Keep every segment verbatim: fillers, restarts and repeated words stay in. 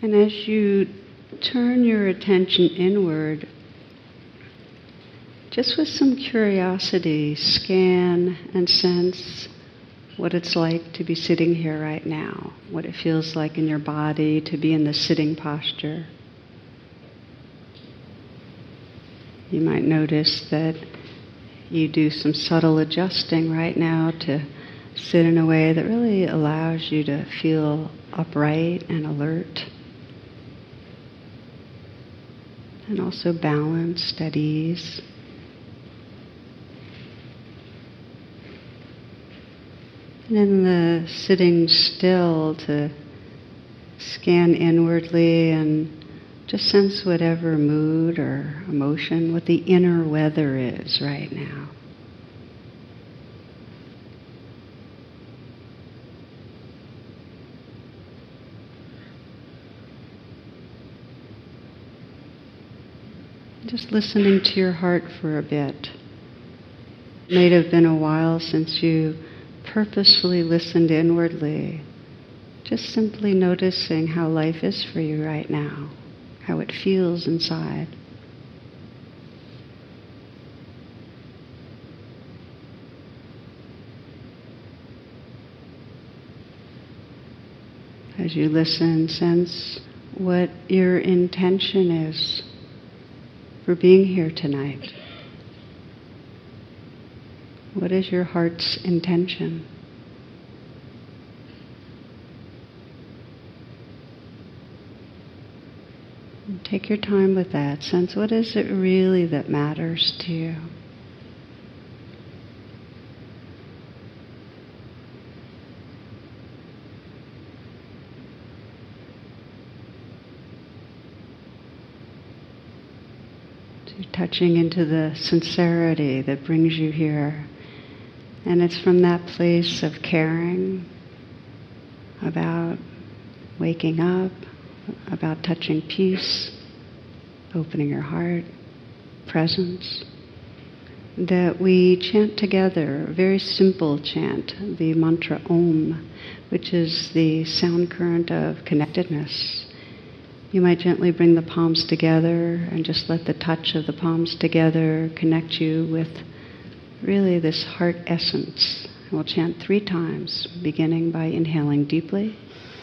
And as you turn your attention inward, just with some curiosity, scan and sense what it's like to be sitting here right now, what it feels like in your body to be in the sitting posture. You might notice that you do some subtle adjusting right now to sit in a way that really allows you to feel upright and alert, and also balanced, at ease. And in the sitting still, to scan inwardly and just sense whatever mood or emotion, what the inner weather is right now. Just listening to your heart for a bit. It may have been a while since you purposefully listened inwardly, just simply noticing how life is for you right now, how it feels inside. As you listen, sense what your intention is for being here tonight. What is your heart's intention? And take your time with that. Sense what is it really that matters to you. So you're touching into the sincerity that brings you here. And it's from that place of caring about waking up, about touching peace, opening your heart, presence, that we chant together a very simple chant, the mantra Om, which is the sound current of connectedness. You might gently bring the palms together and just let the touch of the palms together connect you with really this heart essence. We'll chant three times, beginning by inhaling deeply.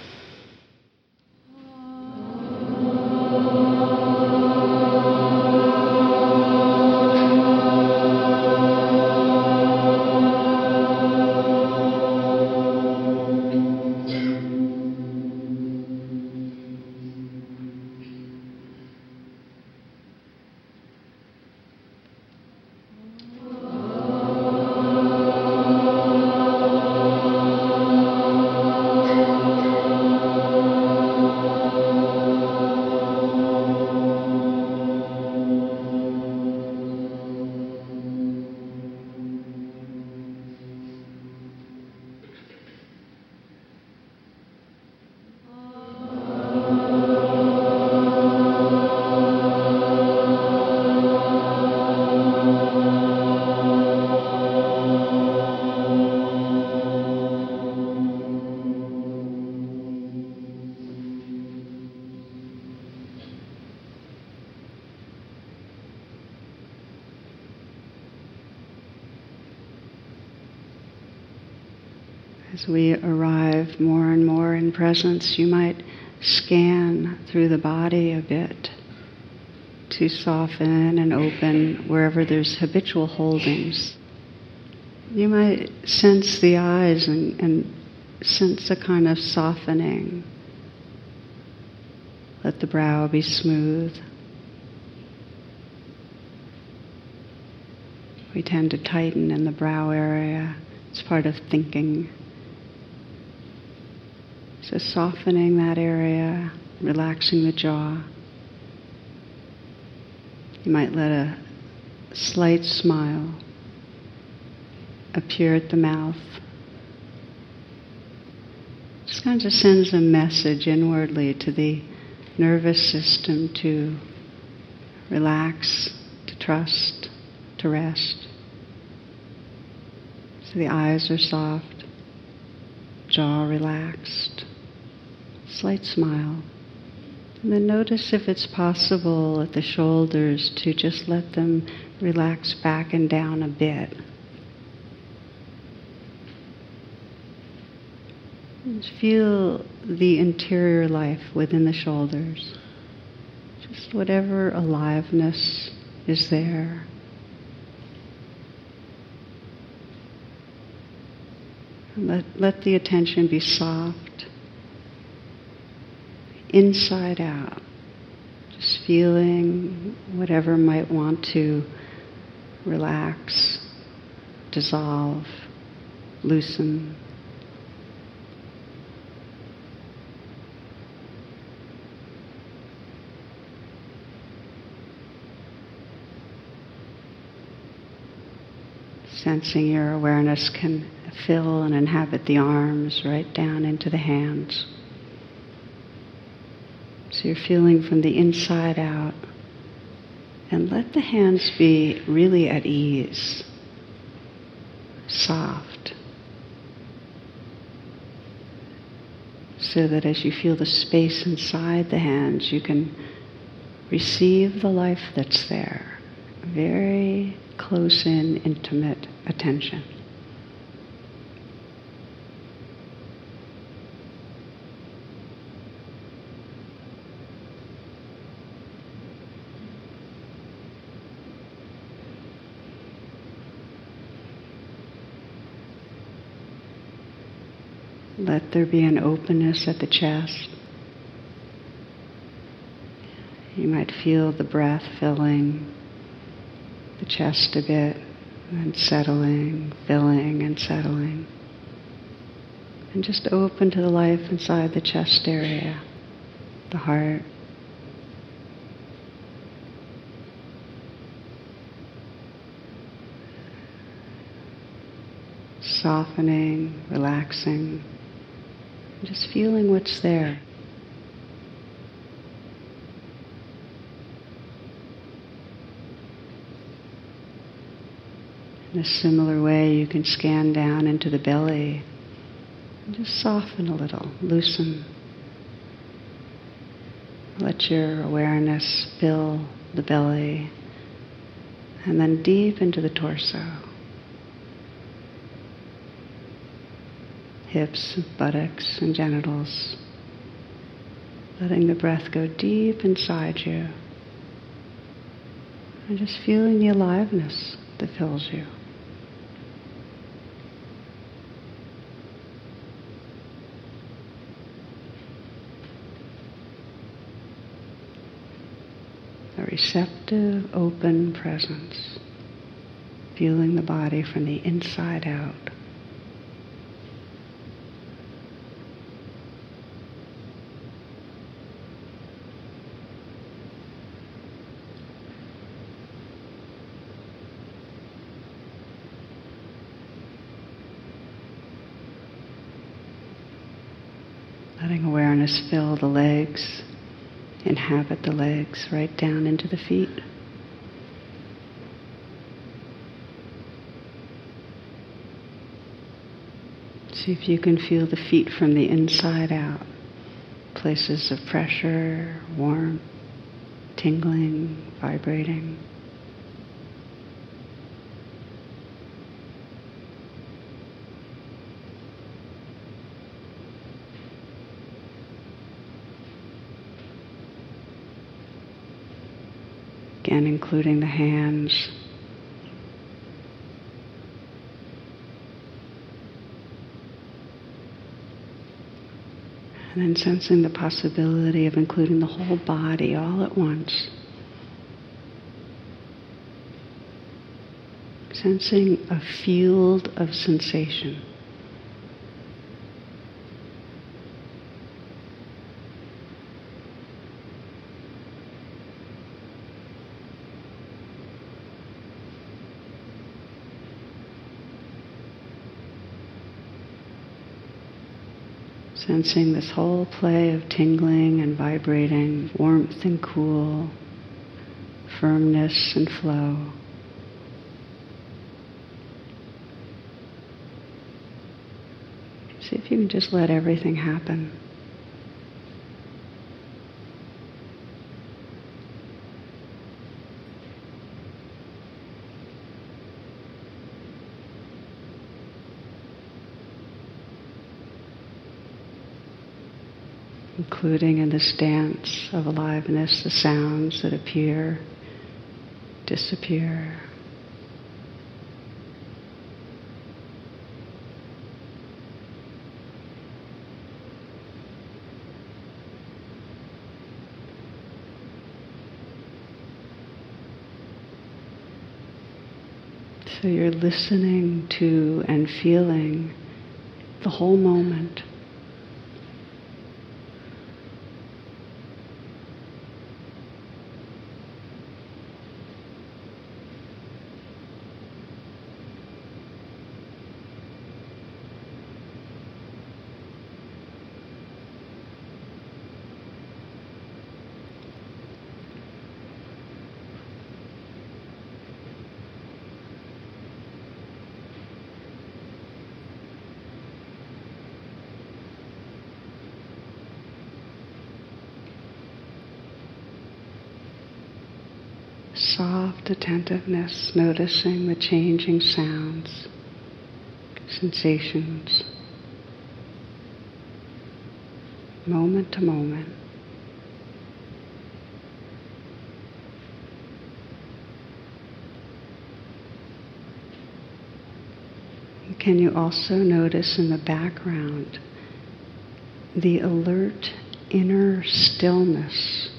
As we arrive more and more in presence, you might scan through the body a bit to soften and open wherever there's habitual holdings. You might sense the eyes and, and sense a kind of softening. Let the brow be smooth. We tend to tighten in the brow area. It's part of thinking. So softening that area, relaxing the jaw. You might let a slight smile appear at the mouth. Just kind of sends a message inwardly to the nervous system to relax, to trust, to rest. So the eyes are soft, jaw relaxed, slight smile. And then notice if it's possible at the shoulders to just let them relax back and down a bit. Just feel the interior life within the shoulders. Just whatever aliveness is there. And let, let the attention be soft, inside out. Just feeling whatever might want to relax, dissolve, loosen. Sensing your awareness can fill and inhabit the arms right down into the hands. So you're feeling from the inside out. And let the hands be really at ease, soft. So that as you feel the space inside the hands, you can receive the life that's there. Very close in, intimate attention. Let there be an openness at the chest. You might feel the breath filling the chest a bit, and settling, filling and settling. And just open to the life inside the chest area, the heart. Softening, relaxing, just feeling what's there. In a similar way, you can scan down into the belly and just soften a little, loosen. Let your awareness fill the belly and then deep into the torso. Hips, buttocks, and genitals. Letting the breath go deep inside you. And just feeling the aliveness that fills you. A receptive, open presence. Feeling the body from the inside out. Letting awareness fill the legs, inhabit the legs right down into the feet. See if you can feel the feet from the inside out. Places of pressure, warmth, tingling, vibrating. Again, including the hands. And then sensing the possibility of including the whole body all at once. Sensing a field of sensation. Sensing this whole play of tingling and vibrating, warmth and cool, firmness and flow. See if you can just let everything happen. including in this dance of aliveness, the sounds that appear, disappear. So you're listening to and feeling the whole moment. Soft attentiveness, noticing the changing sounds, sensations, moment to moment. And can you also notice in the background the alert inner stillness,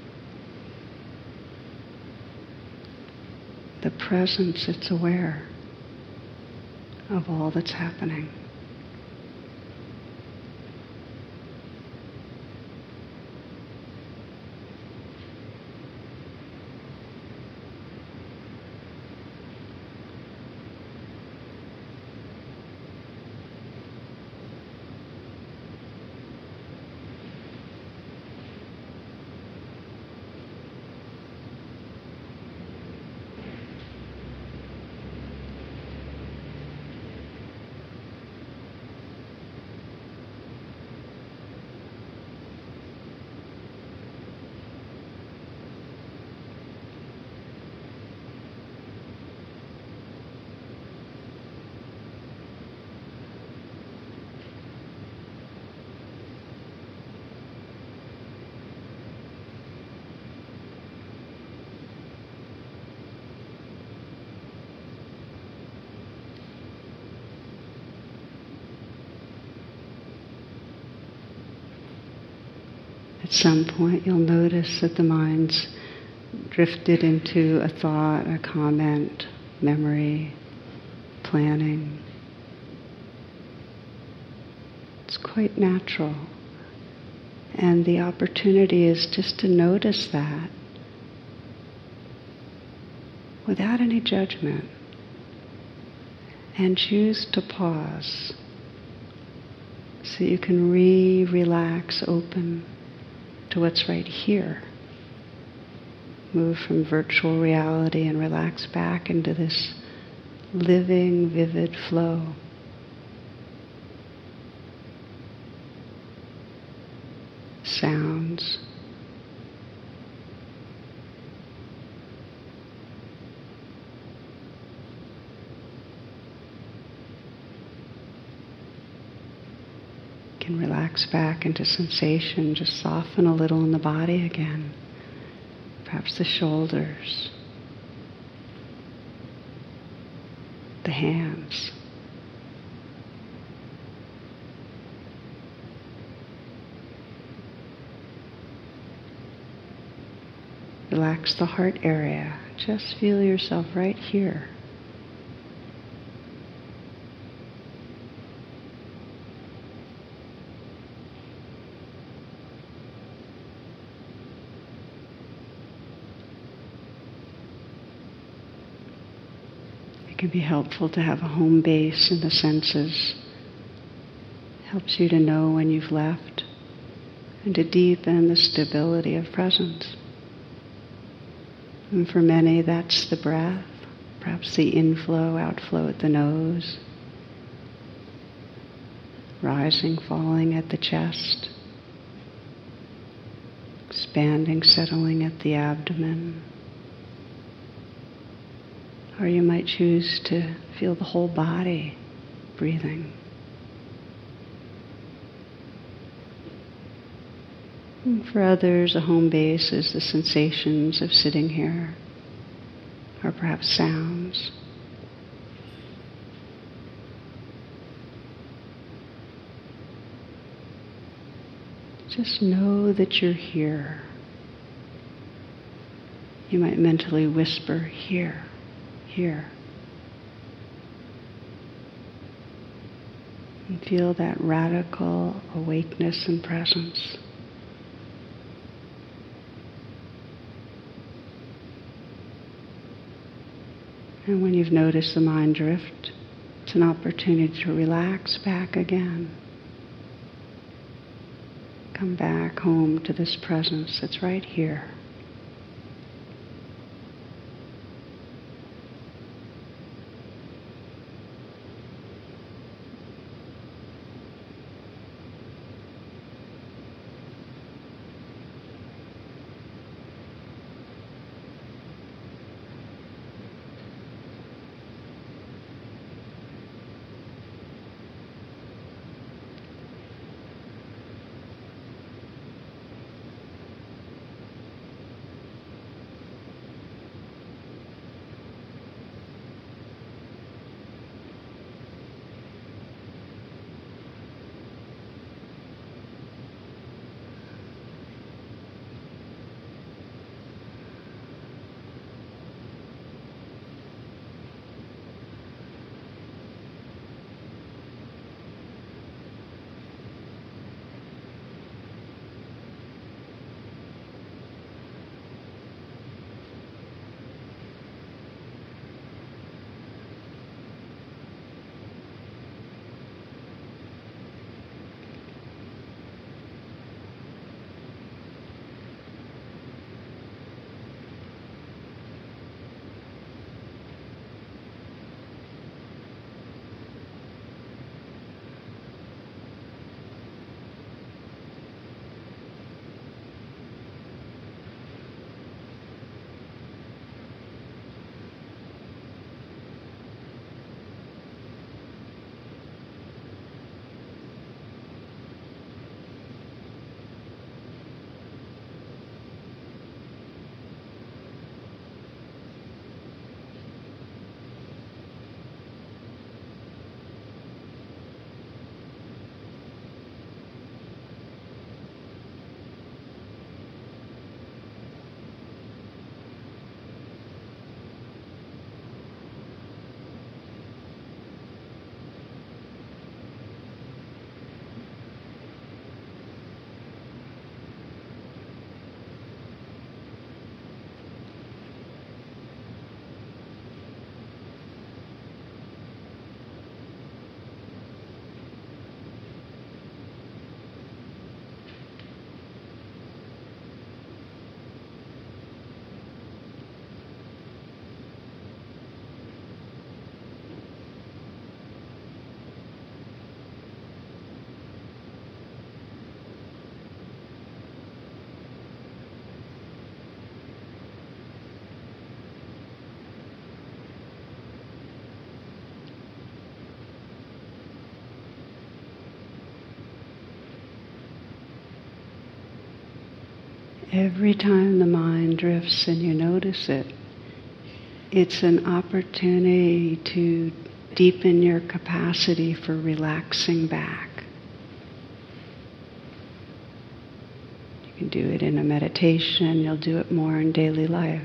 the presence that's aware of all that's happening. At some point you'll notice that the mind's drifted into a thought, a comment, memory, planning. It's quite natural. And the opportunity is just to notice that without any judgment and choose to pause so you can re-relax, open to what's right here. Move from virtual reality and relax back into this living, vivid flow. Sounds. Can relax back into sensation, just soften a little in the body again. Perhaps the shoulders, the hands. Relax the heart area. Just feel yourself right here. It can be helpful to have a home base in the senses. Helps you to know when you've left and to deepen the stability of presence. And for many, that's the breath, perhaps the inflow, outflow at the nose, rising, falling at the chest, expanding, settling at the abdomen. Or you might choose to feel the whole body breathing. And for others, a home base is the sensations of sitting here, or perhaps sounds. Just know that you're here. You might mentally whisper, here, here. And feel that radical awakeness and presence. And when you've noticed the mind drift, it's an opportunity to relax back again. Come back home to this presence that's right here. Every time the mind drifts and you notice it, it's an opportunity to deepen your capacity for relaxing back. You can do it in a meditation, you'll do it more in daily life.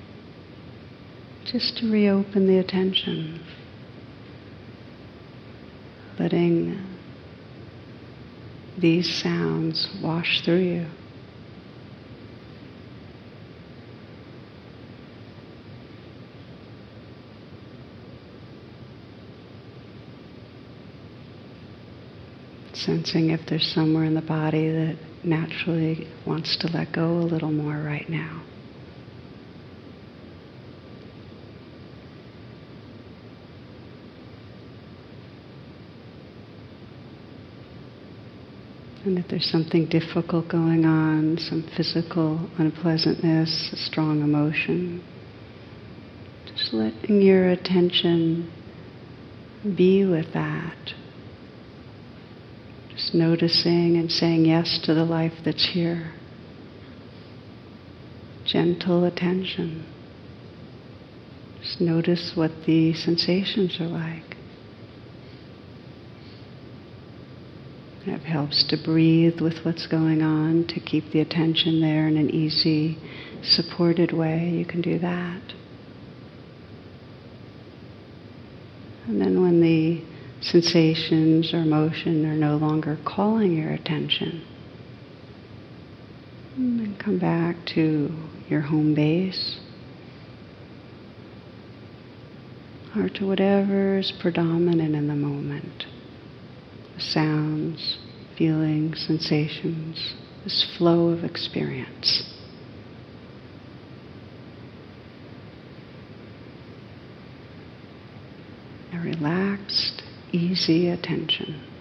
Just to reopen the attention, letting these sounds wash through you. Sensing if there's somewhere in the body that naturally wants to let go a little more right now. And if there's something difficult going on, some physical unpleasantness, a strong emotion, just letting your attention be with that. Just noticing and saying yes to the life that's here. gentle attention. Just notice what the sensations are like. It helps to breathe with what's going on, to keep the attention there in an easy, supported way. You can do that. And then when the sensations or emotion are no longer calling your attention, then come back to your home base, or to whatever is predominant in the moment. The sounds, feelings, sensations, this flow of experience. A relaxed, easy attention.